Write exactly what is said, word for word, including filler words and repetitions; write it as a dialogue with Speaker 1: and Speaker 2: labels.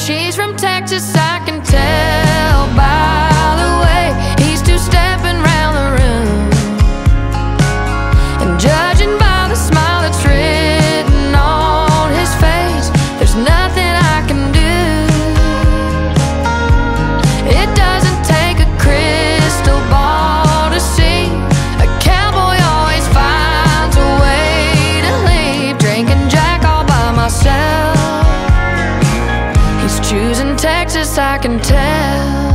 Speaker 1: She's from Texas, I can tell by the way he's two-stepping round the room. And judging by the smile that's written on his face, there's nothing I can do. It doesn't take a crystal ball to see a cowboy always finds a way to leave. Drinking Jack all by myself, choosing Texas, I can tell.